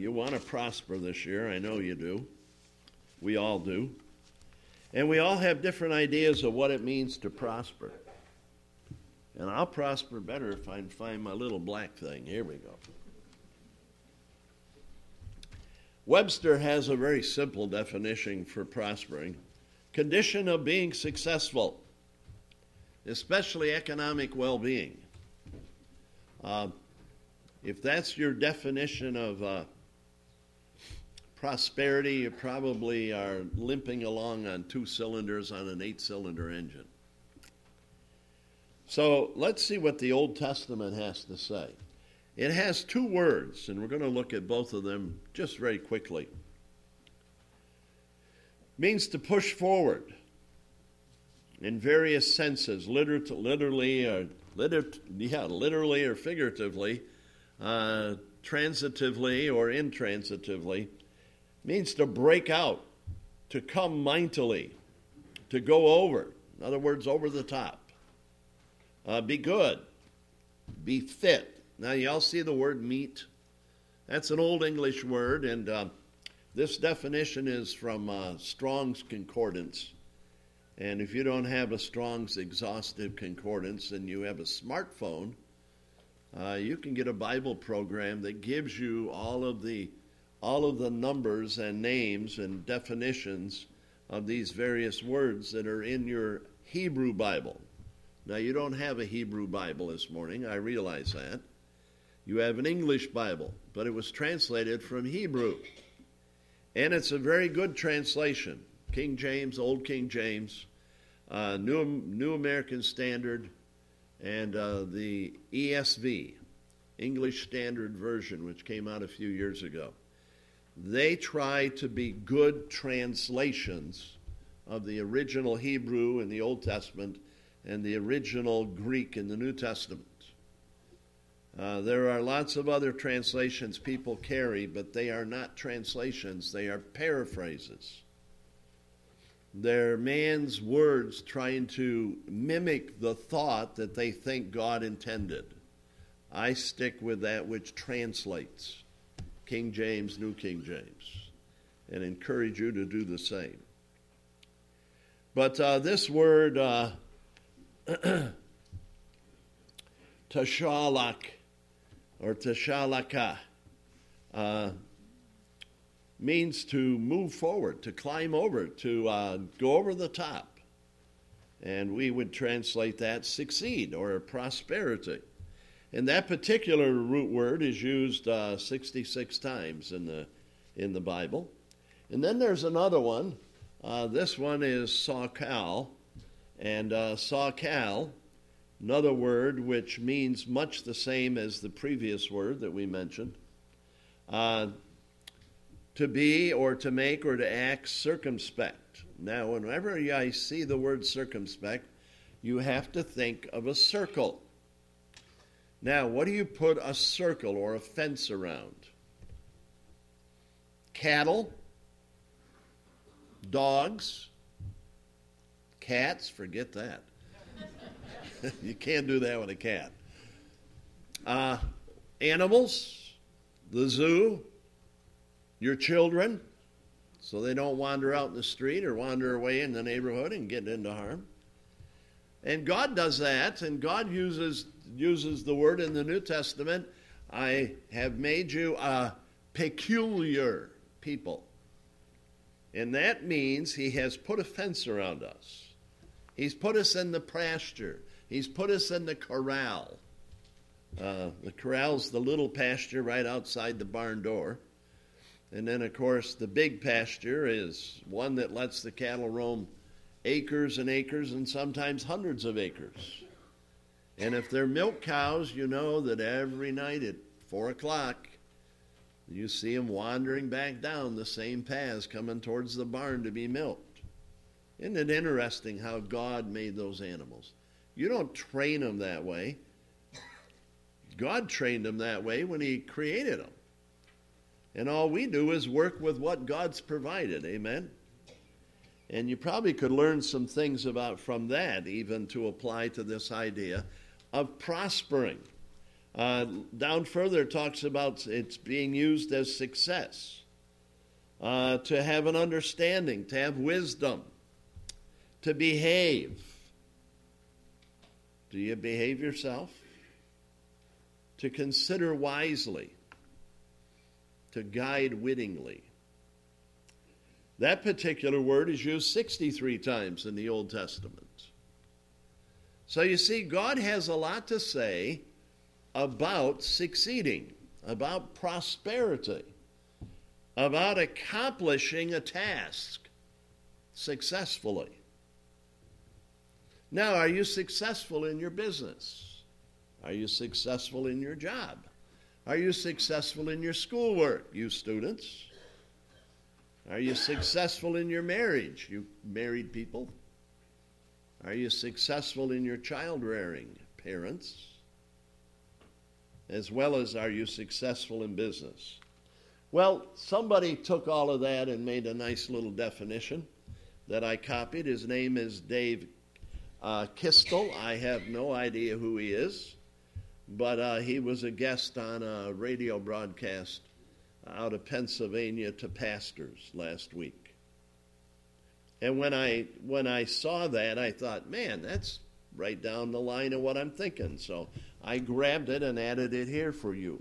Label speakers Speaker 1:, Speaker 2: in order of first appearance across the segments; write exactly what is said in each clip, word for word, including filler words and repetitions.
Speaker 1: you want to prosper this year. I know you do. We all do. And we all have different ideas of what it means to prosper. And I'll prosper better if I can find my little black thing. Here we go. Webster has a very simple definition for prospering. Condition of being successful, especially economic well-being. Uh, if that's your definition of uh, prosperity, you probably are limping along on two cylinders on an eight-cylinder engine. So let's see what the Old Testament has to say. It has two words, and we're going to look at both of them just very quickly. It means to push forward in various senses, liter- literally, or liter- yeah, literally or figuratively, uh, transitively or intransitively. It means to break out, to come mightily, to go over. In other words, over the top. Uh, be good, be fit. Now, you all see the word meet? That's an old English word, and uh, this definition is from uh, Strong's Concordance. And if you don't have a Strong's Exhaustive Concordance and you have a smartphone, uh, you can get a Bible program that gives you all of the all of the numbers and names and definitions of these various words that are in your Hebrew Bible. Now, you don't have a Hebrew Bible this morning. I realize that. You have an English Bible, but it was translated from Hebrew. And it's a very good translation. King James, Old King James, uh, New, New American Standard, and uh, the E S V, English Standard Version, which came out a few years ago. They try to be good translations of the original Hebrew in the Old Testament and the original Greek in the New Testament. Uh, there are lots of other translations people carry, but they are not translations. They are paraphrases. They're man's words trying to mimic the thought that they think God intended. I stick with that which translates, King James, New King James, and encourage you to do the same. But uh, this word, uh, tashalak, or tashalaka, uh, means to move forward, to climb over, to uh, go over the top. And we would translate that succeed or prosperity. And that particular root word is used uh, sixty-six times in the in the Bible. And then there's another one. Uh, this one is sakal. And uh, sakal, another word which means much the same as the previous word that we mentioned. Uh, to be or to make or to act circumspect. Now, whenever I see the word circumspect, you have to think of a circle. Now, what do you put a circle or a fence around? Cattle, dogs, cats, forget that. You can't do that with a cat. Uh, animals, the zoo, your children, so they don't wander out in the street or wander away in the neighborhood and get into harm. And God does that, and God uses uses the word in the New Testament, I have made you a peculiar people. And that means he has put a fence around us. He's put us in the pasture. He's put us in the corral. Uh, the corral's the little pasture right outside the barn door. And then, of course, the big pasture is one that lets the cattle roam acres and acres and sometimes hundreds of acres. And if they're milk cows, you know that every night at four o'clock, you see them wandering back down the same paths coming towards the barn to be milked. Isn't it interesting how God made those animals? You don't train them that way. God trained them that way when he created them. And all we do is work with what God's provided. Amen? And you probably could learn some things about from that even to apply to this idea of prospering. Uh, down further, it talks about it's being used as success, uh, to have an understanding, to have wisdom, to behave. Do you behave yourself? To consider wisely, to guide wittingly. That particular word is used sixty-three times in the Old Testament. So you see, God has a lot to say about succeeding, about prosperity, about accomplishing a task successfully. Now, are you successful in your business? Are you successful in your job? Are you successful in your schoolwork, you students? Are you successful in your marriage, you married people? Are you successful in your child rearing, parents? As well as are you successful in business? Well, somebody took all of that and made a nice little definition that I copied. His name is Dave uh, Kistel. I have no idea who he is, but uh, he was a guest on a radio broadcast out of Pennsylvania to pastors last week. And when I when I saw that, I thought, man, that's right down the line of what I'm thinking. So I grabbed it and added it here for you.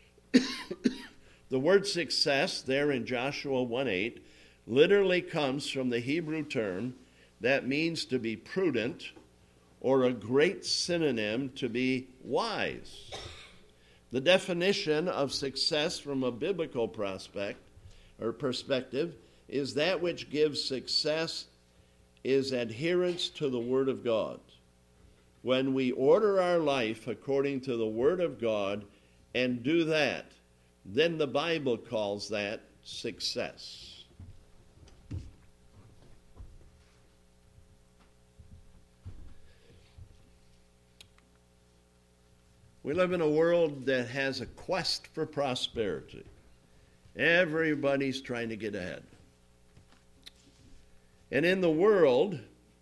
Speaker 1: The word success there in Joshua one eight literally comes from the Hebrew term that means to be prudent, or a great synonym to be wise. The definition of success from a biblical prospect or perspective is that which gives success is adherence to the Word of God. When we order our life according to the Word of God and do that, then the Bible calls that success. We live in a world that has a quest for prosperity. Everybody's trying to get ahead. And in the world,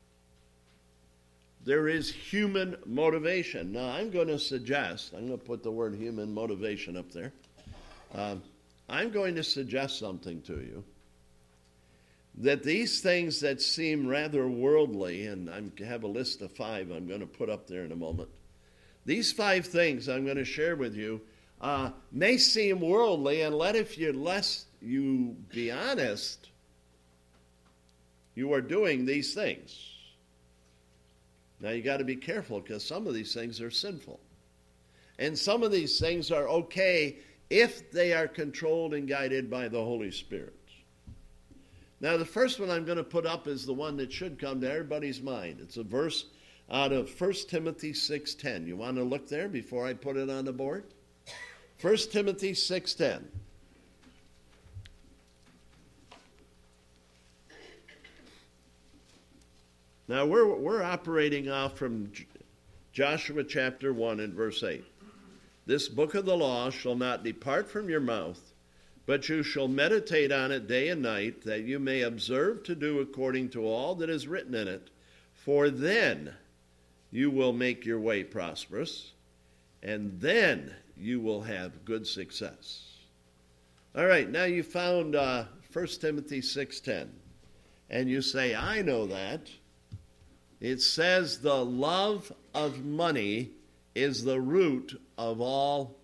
Speaker 1: there is human motivation. Now, I'm going to suggest, I'm going to put the word human motivation up there. Uh, I'm going to suggest something to you. That these things that seem rather worldly, and I have a list of five I'm going to put up there in a moment. These five things I'm going to share with you uh, may seem worldly, and let if you lest you be honest, you are doing these things. Now you got to be careful, because some of these things are sinful, and some of these things are okay if they are controlled and guided by the Holy Spirit. Now the first one I'm going to put up is the one that should come to everybody's mind. It's a verse out of First Timothy six ten. You want to look there before I put it on the board? First Timothy six ten. Now we're we're operating off from Joshua chapter one and verse eight. This book of the law shall not depart from your mouth, but you shall meditate on it day and night, that you may observe to do according to all that is written in it. For then you will make your way prosperous, and then you will have good success. All right, now you found uh, First Timothy six ten, and you say, I know that. It says the love of money is the root of all.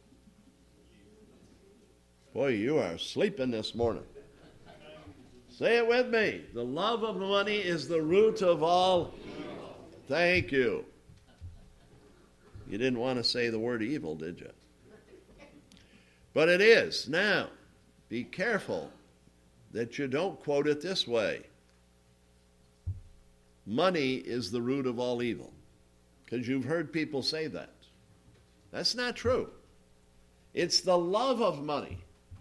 Speaker 1: Boy, you are sleeping this morning. Say it with me. The love of money is the root of all. Thank you. You didn't want to say the word evil, did you? But it is. Now, be careful that you don't quote it this way. Money is the root of all evil. Because you've heard people say that. That's not true. It's the love of money.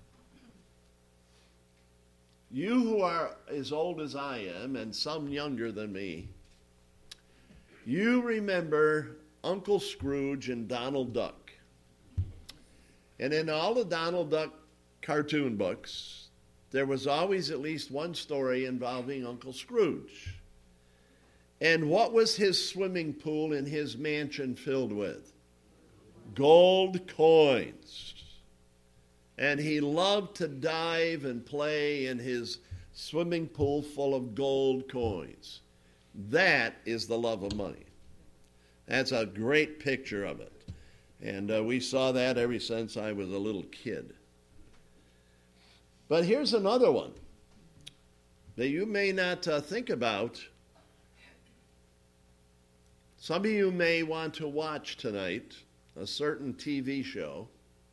Speaker 1: You who are as old as I am, and some younger than me, you remember Uncle Scrooge and Donald Duck. And in all the Donald Duck cartoon books, there was always at least one story involving Uncle Scrooge. And what was his swimming pool in his mansion filled with? gold coins. And he loved to dive and play in his swimming pool full of gold coins. That is the love of money. That's a great picture of it. And uh, we saw that ever since I was a little kid. But here's another one that you may not uh, think about. Some of you may want to watch tonight a certain T V show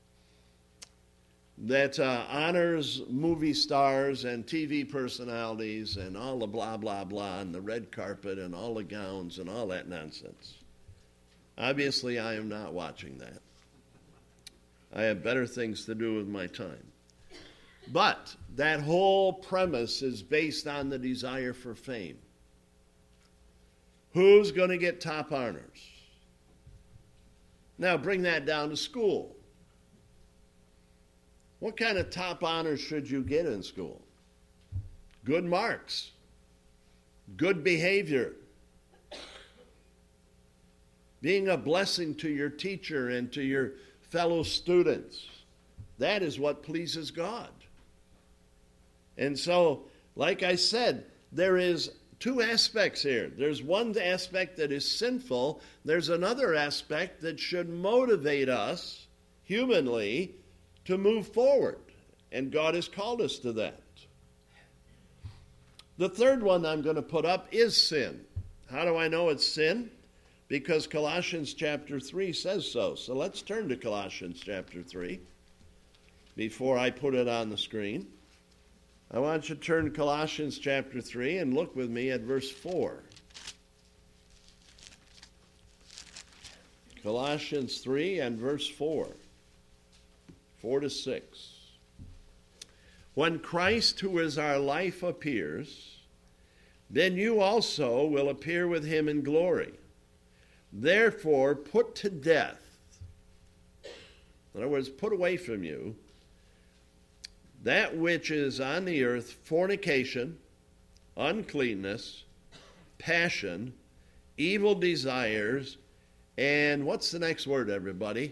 Speaker 1: that uh, honors movie stars and T V personalities and all the blah, blah, blah, and the red carpet and all the gowns and all that nonsense. Obviously, I am not watching that. I have better things to do with my time. But that whole premise is based on the desire for fame. Who's going to get top honors? Now bring that down to school. What kind of top honors should you get in school? Good marks, good behavior, being a blessing to your teacher and to your fellow students. That is what pleases God. And so, like I said, there is two aspects here. There's one aspect that is sinful. There's another aspect that should motivate us humanly to move forward. And God has called us to that. The third one I'm going to put up is sin. How do I know it's sin? Because Colossians chapter three says so. So let's turn to Colossians chapter three before I put it on the screen. I want you to turn to Colossians chapter three and look with me at verse four. Colossians three and verse four. four to six. When Christ, who is our life, appears, then you also will appear with him in glory. Therefore, put to death, in other words, put away from you, that which is on the earth, fornication, uncleanness, passion, evil desires, and what's the next word, everybody?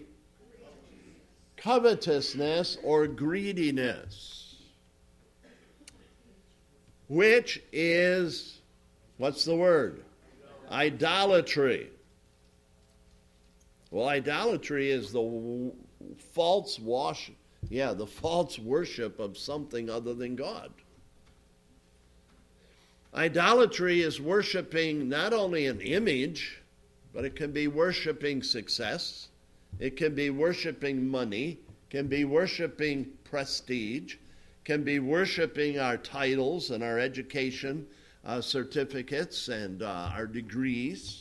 Speaker 1: Covetousness or greediness, which is, what's the word? Idolatry. Well, idolatry is the w- false wash, yeah, the false worship of something other than God. Idolatry is worshiping not only an image, but it can be worshiping success. It can be worshiping money, can be worshiping prestige, can be worshiping our titles and our education uh, certificates and uh, our degrees.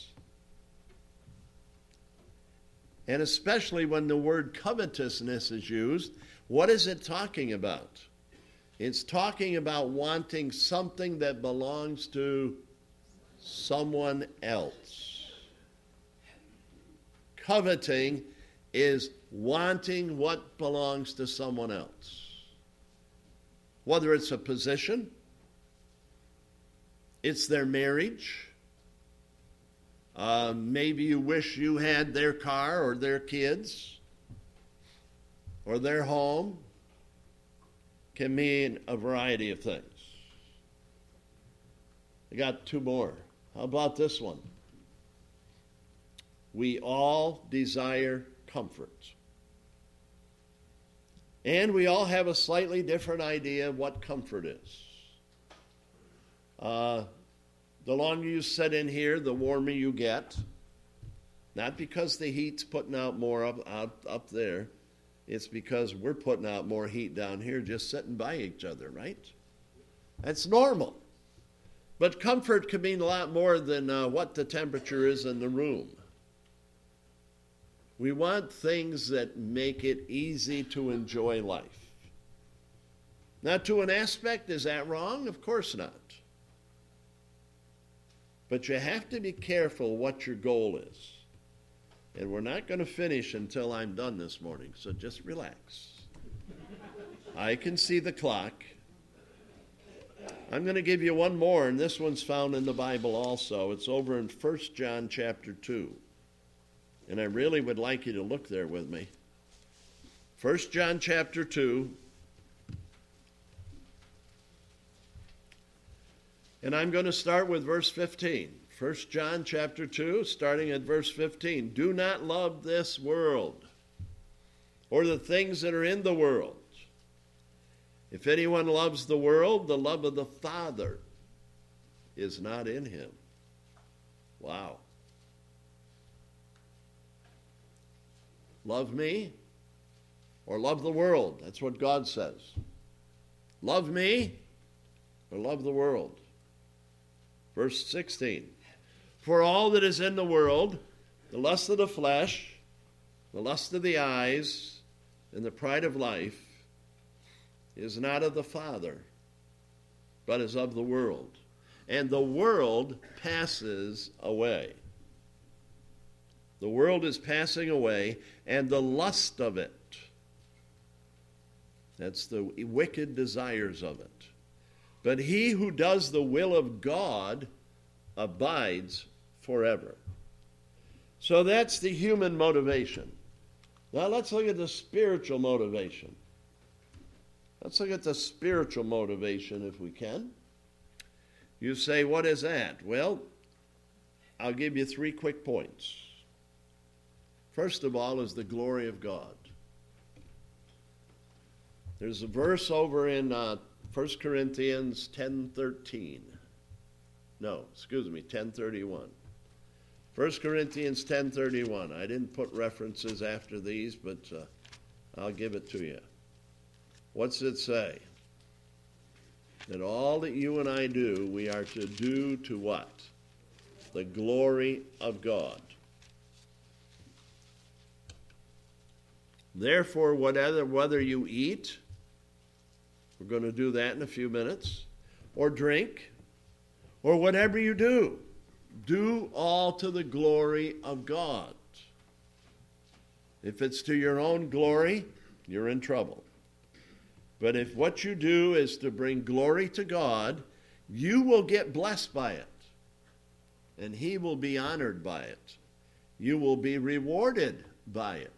Speaker 1: And especially when the word covetousness is used, what is it talking about? It's talking about wanting something that belongs to someone else. Coveting is wanting what belongs to someone else. Whether it's a position, it's their marriage, uh, maybe you wish you had their car or their kids or their home. Can mean a variety of things. I got two more. How about this one? We all desire comfort. And we all have a slightly different idea of what comfort is. Uh, the longer you sit in here, the warmer you get. Not because the heat's putting out more up, up, up there. It's because we're putting out more heat down here just sitting by each other, right? That's normal. But comfort can mean a lot more than uh, what the temperature is in the room. We want things that make it easy to enjoy life. Now, to an aspect, is that wrong? Of course not. But you have to be careful what your goal is. And we're not going to finish until I'm done this morning, so just relax. I can see the clock. I'm going to give you one more, and this one's found in the Bible also. It's over in First John chapter two. And I really would like you to look there with me. First John chapter two. And I'm going to start with verse fifteen. First John chapter two, starting at verse fifteen. Do not love this world or the things that are in the world. If anyone loves the world, the love of the Father is not in him. Wow. Love me or love the world. That's what God says. Love me or love the world. Verse sixteen. For all that is in the world, the lust of the flesh, the lust of the eyes, and the pride of life, is not of the Father, but is of the world. And the world passes away. The world is passing away, and the lust of it. That's the wicked desires of it. But he who does the will of God abides forever. So that's the human motivation. Now let's look at the spiritual motivation. Let's look at the spiritual motivation if we can. You say, what is that? Well, I'll give you three quick points. First of all is the glory of God. There's a verse over in uh, First Corinthians ten thirteen. No, excuse me, ten thirty-one. First Corinthians ten thirty-one. I didn't put references after these, but uh, I'll give it to you. What's it say? That all that you and I do, we are to do to what? The glory of God. Therefore, whatever, whether you eat, we're going to do that in a few minutes, or drink, or whatever you do, do all to the glory of God. If it's to your own glory, you're in trouble. But if what you do is to bring glory to God, you will get blessed by it. And he will be honored by it. You will be rewarded by it.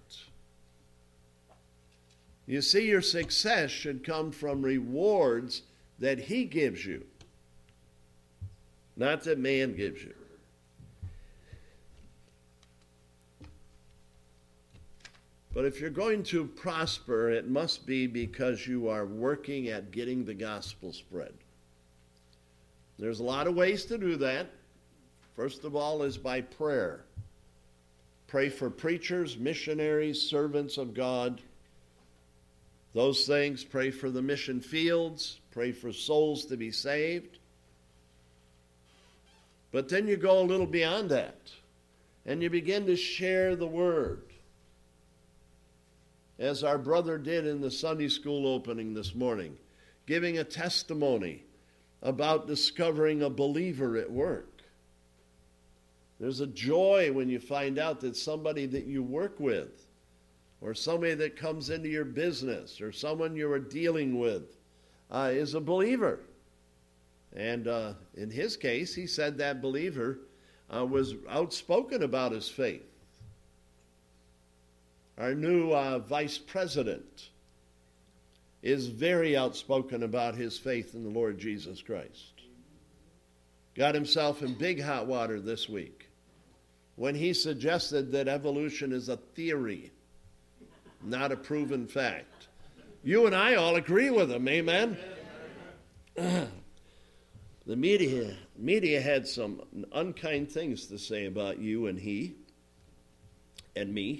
Speaker 1: You see, your success should come from rewards that he gives you, not that man gives you. But if you're going to prosper, it must be because you are working at getting the gospel spread. There's a lot of ways to do that. First of all is by prayer. Pray for preachers, missionaries, servants of God. Those things, pray for the mission fields, pray for souls to be saved. But then you go a little beyond that, and you begin to share the word. As our brother did in the Sunday school opening this morning, giving a testimony about discovering a believer at work. There's a joy when you find out that somebody that you work with, or somebody that comes into your business, or someone you are dealing with, uh, is a believer. And uh, in his case, he said that believer uh, was outspoken about his faith. Our new uh, vice president is very outspoken about his faith in the Lord Jesus Christ. Got himself in big hot water this week when he suggested that evolution is a theory, not a proven fact. You and I all agree with him, amen? The media, media had some unkind things to say about you and he and me.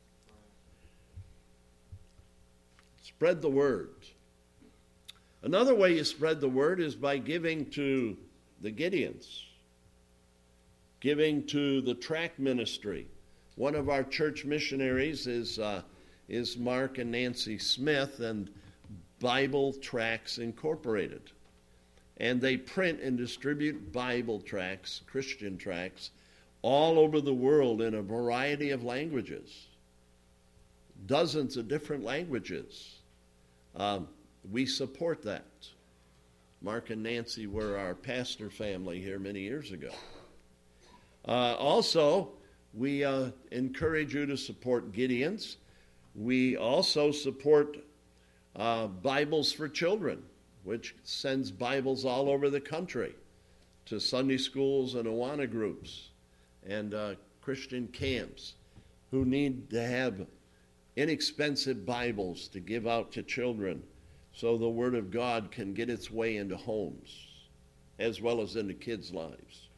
Speaker 1: Spread the word. Another way you spread the word is by giving to the Gideons, giving to the tract ministry. One of our church missionaries is uh, is Mark and Nancy Smith and Bible Tracts Incorporated. And they print and distribute Bible tracts, Christian tracts, all over the world in a variety of languages. Dozens of different languages. Um, we support that. Mark and Nancy were our pastor family here many years ago. Uh, also, we uh, encourage you to support Gideon's. We also support uh, Bibles for Children, which sends Bibles all over the country to Sunday schools and Awana groups and uh, Christian camps who need to have inexpensive Bibles to give out to children so the Word of God can get its way into homes as well as into kids' lives.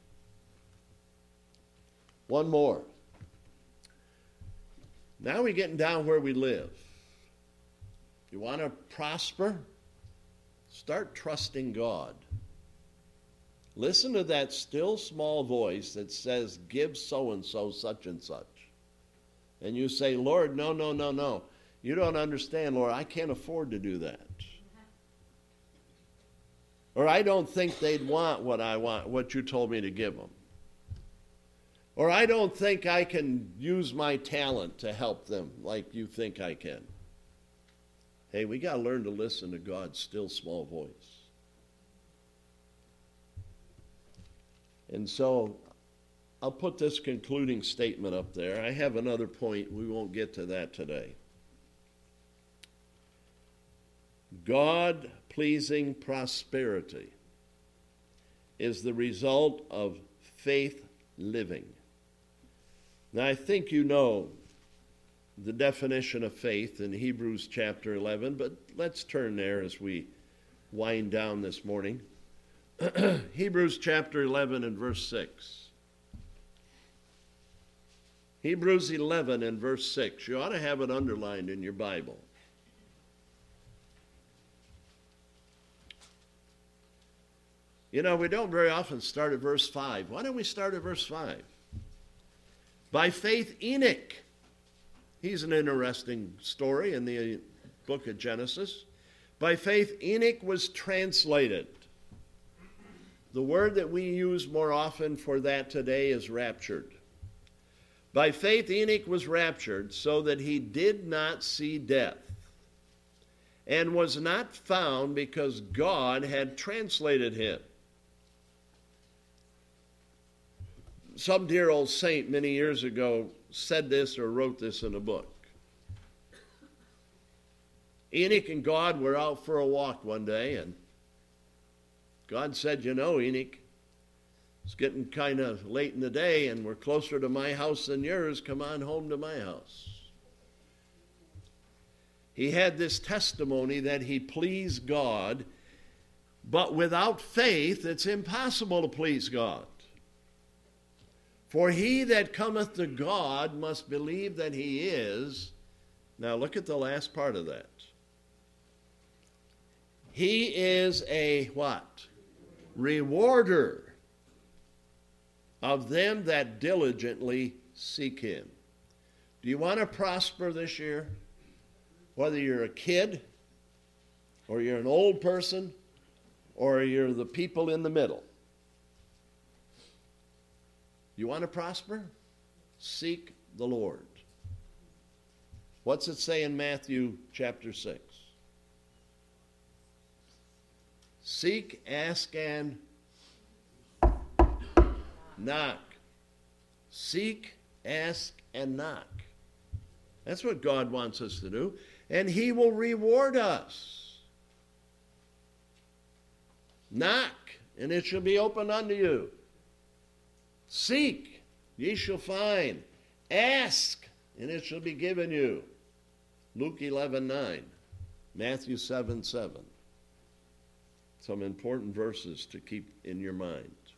Speaker 1: One more. Now we're getting down where we live. You want to prosper? Start trusting God. Listen to that still small voice that says, give so-and-so such and such. And you say, Lord, no, no, no, no. You don't understand, Lord. I can't afford to do that. Or I don't think they'd want what I want, what you told me to give them. Or I don't think I can use my talent to help them like you think I can. Hey, we got to learn to listen to God's still small voice. And so I'll put this concluding statement up there. I have another point. We won't get to that today. God-pleasing prosperity is the result of faith living. Now, I think you know the definition of faith in Hebrews chapter eleven, but let's turn there as we wind down this morning. Hebrews chapter eleven and verse six. Hebrews eleven and verse six. You ought to have it underlined in your Bible. You know, we don't very often start at verse five. Why don't we start at verse five? By faith, Enoch. He's an interesting story in the book of Genesis. By faith, Enoch was translated. The word that we use more often for that today is raptured. By faith, Enoch was raptured so that he did not see death, and was not found because God had translated him. Some dear old saint many years ago said this or wrote this in a book. Enoch and God were out for a walk one day, and God said, you know, Enoch, it's getting kind of late in the day, and we're closer to my house than yours. Come on home to my house. He had this testimony that he pleased God, but without faith, it's impossible to please God. For he that cometh to God must believe that he is. Now look at the last part of that. He is a what? Rewarder of them that diligently seek him. Do you want to prosper this year? Whether you're a kid, or you're an old person, or you're the people in the middle. You want to prosper? Seek the Lord. What's it say in Matthew chapter six? Seek, ask, and knock. Seek, ask, and knock. That's what God wants us to do. And he will reward us. Knock, and it shall be opened unto you. Seek, ye shall find. Ask, and it shall be given you. Luke eleven nine, Matthew seven seven. Some important verses to keep in your mind.